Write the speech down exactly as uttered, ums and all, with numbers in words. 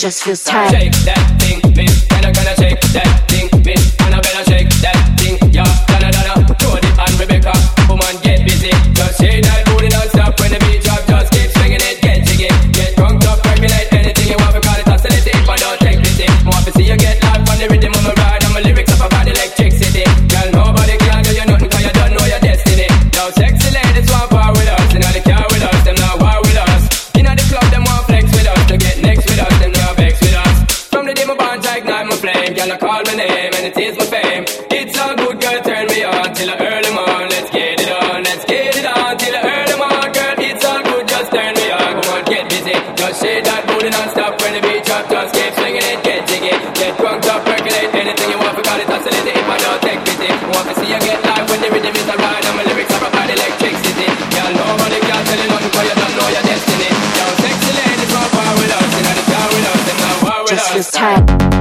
just feels tight. Shake that thing, miss, and I'm gonna shake that thing, miss, and I better shake that thing, yeah. Donna, Donna, Jody and Rebecca, woman get busy. Just shake that booty non-stop when the beat drop. Just keep swinging it, get jiggy, get drunk up, percolate anything you want. We call it oscillate if I don't take pity. Want to see you get live on the rhythm of my ride, and my lyrics up about electricity. Girl, nobody can do you nothing 'cause you don't know your destiny. Now sexy ladies want power with us, and now they care with us, them now war with us. Inna the club, them want flex with us, to get next with us, them now vex with us. From the day my bond, I ignite my flame. Girl, I call my name and it is my fame. It's all good, girl, turn me on till the early morn. Let's get it on, let's get it on till the early morn. Girl, it's all good, just turn me on. Come on, get busy, just shake that booty non-stop when the beat drop. Just keep swinging it, get jiggy, get drunk up, percolate anything you want. We call it oscillate if I don't take pity. Want to see you get live when the rhythm is a ride, and my lyrics are about electricity. Girl, nobody can tell you nothing 'cause you don't know your destiny. Now sexy ladies want power with us, and now they care with us, and now war with us. Just feels tight.